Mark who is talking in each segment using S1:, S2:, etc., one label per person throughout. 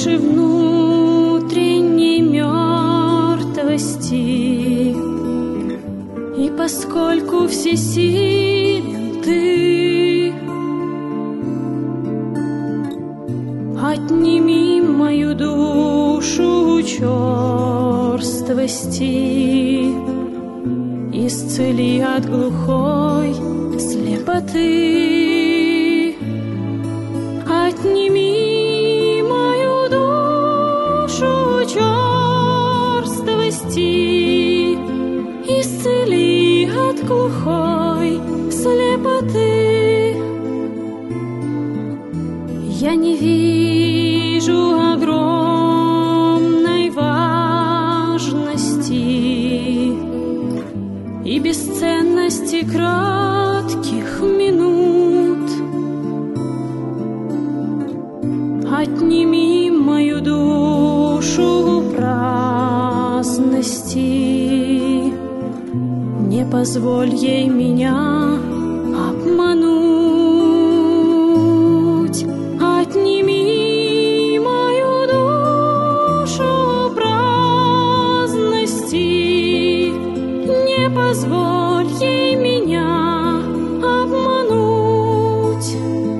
S1: нашей внутренней мертвости. И поскольку всесилен Ты, отними мою душу черствости, исцели от глухой слепоты. Отними мою душу черствости, исцели от глухой слепоты. Я не вижу огромной важности и бесценности кратких минут. Отними мою душу праздности, не позволь ей меня обмануть. Отними мою душу праздности, не позволь ей меня обмануть.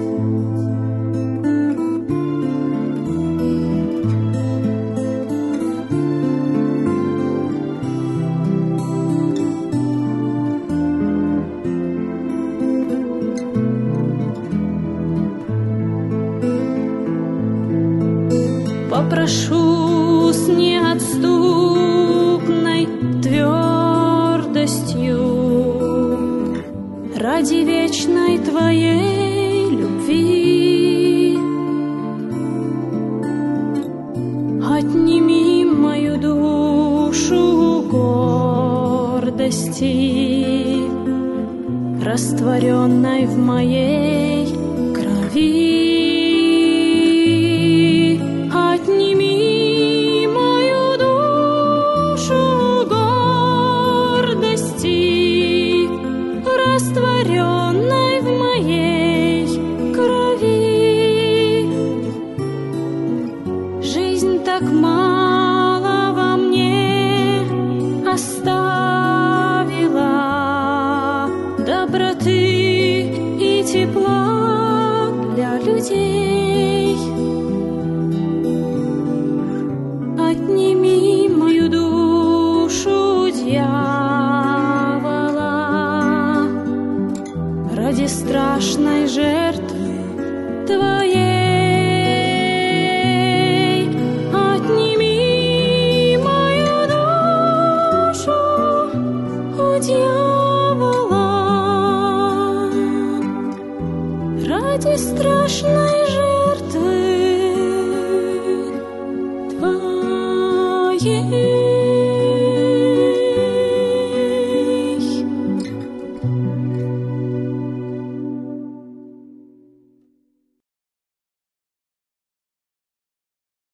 S1: Попрошу с неотступной твердостью ради вечной Твоей любви. Отними мою душу гордости, растворенной в моей крови. Отними мою душу гордости, растворенной в моей крови. Жизнь так мало во мне оставила доброты и тепла для людей. Отними мою душу дьявола ради страшной жертвы Твоей. Отними мою душу у дьявола ради страшной жертвы